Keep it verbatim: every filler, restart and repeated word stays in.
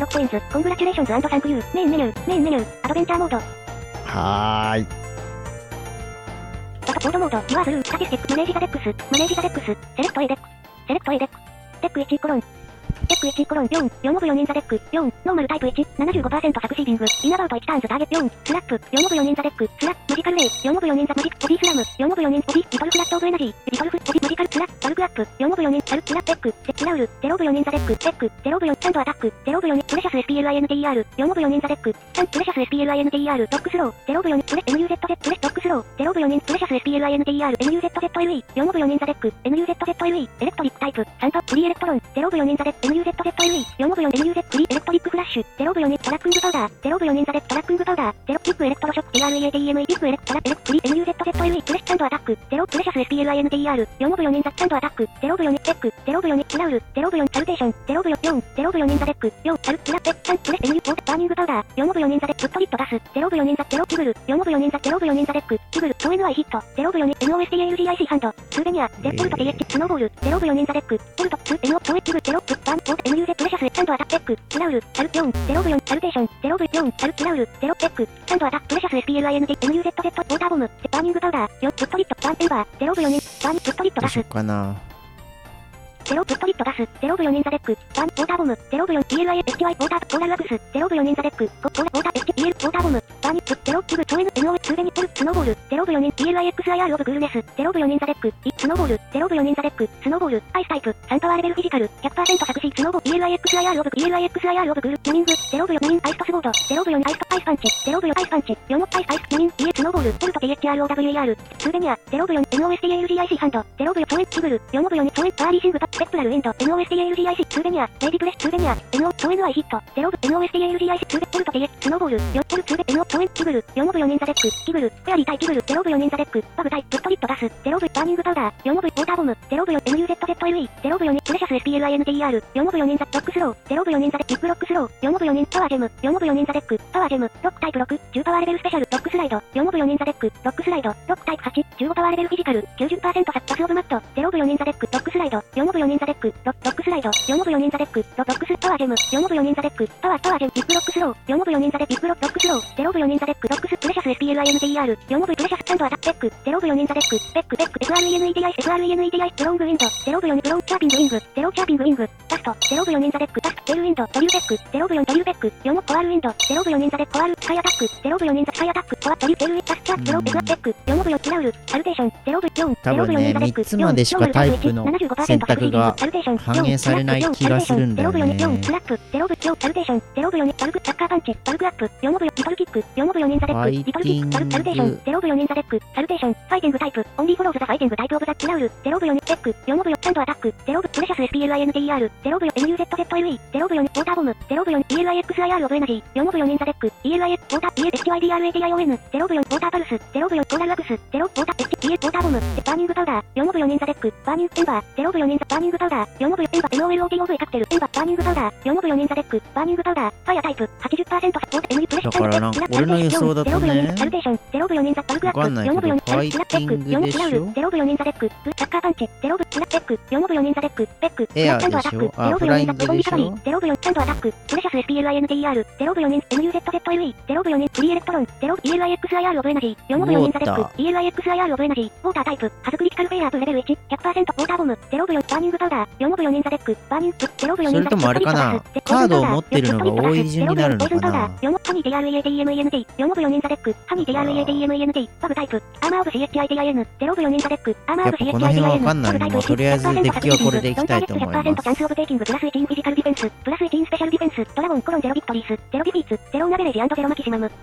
コインズ、コングラチュレーションズ&サンクユー、メインメニュー、メインメニュー、アドベンチャーモード。 はーい。 あとコードモード、ユアースルー、スタティスティック、マネージザデックス、マネージザデックス、セレクト A デック、セレクト A デック、デックいちコロン。デックいちコロンよん、よんオブよにンザデック、よん、ノーマルタイプいち、ななじゅうごパーセント サクシービング、インアバウトいちターンズターゲットよん、スラップ、よんオブよにンザデック、スラッ、マジカルレイ、よんオブよにンザマジック、ボディスラム、よんオブよにン、ボディ、リトルフラットオブエナジー、リトルフ、ボディ、マジカルスラッ、バルクアップ、よんオブよにン、サル、スラッペック、セキラウル、ゼロオブよにンザデック、テック、ゼロオブよん、サンドアタック、ゼロオブよにン、プレシャス エスピーエルアイエヌディーアール、よんオブよにンザデック、さん、プレシャス エスピーエルアイエヌディーアール、ロックスロー、ゼロオブよにン、プレ、エヌユーゼットゼット、プレ、ロックスロー、ゼロオブよにン、プレシャス エスピーエルアイエヌディーアール、エヌユーゼットゼットエルイー、よんオブよにンザデック、エヌユーゼットゼットエルイー、エレクトリックタイプ、さんパ、フリーエレクトロン、ゼロオブよにンザデック、エヌユーゼットゼットエルイー、よんオブよにン、エヌユーゼットフリーエレクトリックフラッシュ、ゼロオブよにン、トラックングパウダー、ゼロオブよにンザデック、トラックングパウダー、ゼロ、ピックエレクトロショック、エーアールイーエーディーエムイ、ピックエレクトラ、エレクトリ、エヌユーゼットゼットエルイー、プレシサンドアタック、ゼロ、プレシャス エスピーエルアイエヌディーアール、よんオブよにンザサンドアタック、ゼロオブよにン、テック、ゼロオブよにン、キラウル、ゼロオブよにン、サルテーション、ゼロオブよん、ゼロオブよにンザデック、よん、サル、キラペッ、さん、プレ、エヌユー、ポーターニングパウダー、よんオブよにンザデック、フットリットダス、ゼロオブよにンザ、ゼロ、キグル、よんオブよにンザ、ゼロオブよにンザデック、キグル、ト エヌアイ ヒット、ゼロオブよにン、エヌオーエスティーエーエルジーアイシー ハンド、スーベニア、ゼポルト ティーエイチ、スノーボール、ゼロオブよにンザデック、ポルト、ツー、エヌオー、トエキグル、ゼロ、プッタン、ポータ、エヌユーゼット、プレシャス、サンドアタック、テック、キラウル、サル、よん、ゼロオブよん、サルテーション、ゼロオブよん、サル、キラウル、ゼロ、テック、サンドアタック、プレシャス エスピーエルアイエヌディー、エヌユーゼットゼット、ウォーターボム、バーニングパウダー、よん、プットリット、バーンエンバー、ゼロオブよにン、バーニ、プットリットダスどうしよ、うかな。 ゼロプットリットダス、ゼロオブよにンザデック、バン、ウォーターボム、ゼロオブよん、ピーエルアイエスティーワイ、ウォーター、コーラルアクス、ゼロオブよにンザデック、コ、コーラ、ウォーター、エスティーエル、ウォーターボム、バーニップ、ゼロ、キグ、ト エヌ、エヌオー、ツーベニ、ポル、スノーボール、ゼロオブよにン、ピーエルアイエックスアイアール オブクールネス、ゼロオブよにンザデック、イ、スノーボール、ゼロオブよにンザデック、スノーボール、アイスタイプ、さんパワーレベルフィジカル、ひゃくパーセント 作詞、スノーボール、ピーエルアイエックスアイアール オブ、ピーエルアイエックスアイアール オブクール、ユニング、ゼロオブよにン、アイストスボード、ゼロオブよにン、アイスト、アイスパンチ、ゼロオブよん、アイスパンチ、よん、アイス、アイス、ユニン、イエ、スノーボール、ポルト ティーエイチアールオーダブリューイーアール、スーベニア、ゼロオブよにン、エヌオーエスティーエーエルジーアイシー ハンド、ゼロオブよん、トエン、キグル、よんオブよにン、トエン、パーリーシング、パッ、ペップラル、エンド、エヌオーエスティーエーエルジーアイシー、スーベニア、レイディプレス、スーベニア、エヌオー、ト エヌアイ ヒット、ゼロオブ、エヌオーエスティーエーエルジーアイシー、ツーベ、ポルト ティーエイチ、スノーボール、よん、ポル、ツーベ、エヌオー、トエン、キグル、よんオブよにンザデック、キグル、フェアリー対キグル、ゼロオブよにンザデック、バグ対、プットリットダス、ゼロオブ、バーニングパウダー、よんオブ、ウォーターボム、ゼロオブよん、エヌユーゼットゼットエルイー、ゼロオブよにン、プレシャス エスピーエルアイエヌディーアール、よんオブよにンザ、ロックスロー、ゼロオブよにンザデック、ビッグロックスロー、よんオブよにン、パワージェム、よんオブよにンザデック、パワージェム、ロックタイプろく、じゅうパワーレベルスペシャル、ロックスライド、よんオブよにンザデック、ロックスライド、ロックタイプはち、じゅうごパワーレベルフィジカル、きゅうじゅっパーセント サパスオブマット、ゼロオブよにンザデック、ロックスライド、よんオブよにンザデック、ロックスライド、よんオブよにンザデック、ロックス、パワージェム、よんオブよにンザデック、パワー、パワージェム、ビッグロックスロー、よんオブよにンザデック、ビッグロックスロー、ゼロオブよにンザデック、ロックス、プレシャス エスピーエルアイエヌディーアール、よんオブプレシャスサンドアタック、ペック、ゼロオブよにンザデック、ペック、ペック、エフアールイーエヌイーディーアイ、エフアールイーエヌイーディーアイ、プロングウィンド、ゼロオブよにン、プロンチャーピングウィング、ゼロチャーピングウィング、タスト、ゼロオブよにンザデック、タスト、テールウィンド、ドリューペック、ゼロオブよん、ドリューペック、よんコアールウィンド、ゼロオブよにンザデック、コアール、スカイアタック、ゼロオブよにンザスカイアタック、コア、ドリュー、テールウィン、タスチャー、ゼロ、エフアペック、よんオブよん、キラウル、サルテーション、ゼロオブよん、 多分ね、みっつまでしかタイプの選択が反映されない気がするんだよね。 ゼロオブよにン、スラップ、ゼロオブよん、サルテーション、ゼロオブよにン、バルク、サッカーパンチ、バルクアップ、よんオブよん、リトルキック、よんオブよにンザデック、リトルキック、サル、サルテーション、ゼロオブよにンザデック、サルテーション、ファイティングタイプ、オンリーフォローズザファイティングタイプオブザキラウル、ゼロオブよにン、テック、よんオブよん、サンドアタック、ゼロオブプレシャス エスピーエルアイエヌディーアール、ゼロオブよん、エヌユーゼットゼットエルイー、ゼロオブよにン、ウォーターボム、ゼロオブよにン、ピーエルアイエックスアイアール オブエナジー、よんオブよにンザデック、イーエルアイエックス、ウォーター、ピーエルエスティーワイディーアールエーティーアイオーエヌ、ゼロオブよん、ウォーターパルス、ゼロオブよん、コーラルアクス、ゼロ、ウォーター、エスティーエル、ウォーターボム、バーニングパウダー、よんオブよにンザデック、バーニングエンバー、ゼロオブよにンザ、バーニングパウダー、よんオブよん、エンバー、エヌオーエルオーティーオーブイ カクテル、エンバー、バーニングパウダー、よんオブよにンザデック、バーニングパウダー、ファイアタイプ、はちじゅっパーセント サポート、エヌユープレシャス、 だからなんか俺の予想だとね、 サルテーション、ゼロオブよにンザ、バルクアップ、 わかんないけど、 よんオブよにン、 ファイティングでしょ。 ゼロオブよにンザデック、サッカーパンチ、ゼロオブ、スラッペック、よんオブよにンザデック、ペック、 エアーサンドアタック、 でしょ。あ、 ゼロオブよにンザ、 フライングボンビでしょ。 カバリー、ゼロオブよん、サンドアタック、プレシャス エスピーエルアイエヌディーアール、ゼロオブよにン、エヌユーゼットゼットエルイー、ゼロオブよにン、フリーエレクトロン、ゼロ、イーエルアイエックスアイアール オブエナジー、よんオブよにンザデック、イーエルアイエックスアイアール オブエナジー、ウォータータイプ、ハズクリティカルフェイアープレベルいち、ひゃくパーセント ウォーターボム、ゼロオブよん、バーニングパウダー、よんオブよにンザデック、バーニング、ゼロオブよにンザデック、 それともあれかな、カードを持ってるのが多い順になるのかな。 よん、ハニー ディーアールイーエーディーエムイーエヌディー、よんオブよにンザデック、ハニー ディーアールイーエーディーエムイーエヌディー、バグタイプ、アーマーオブ シーエイチアイディーアイエヌ、ゼロオブよにンザデック、アーマーオブ シーエイチアイディーアイエヌ、 この辺はわかんないので、とりあえずデッキはこれでいきたいと思います。 ひゃくパーセント チャンスオブテイキングプラスいちインフィジカルディフェンス、プラスいちインスペシャルディフェンス、ドラゴンコロンゼロビクトリース、ゼロビビーツ、ゼロナベレージ&ゼロマキシマム。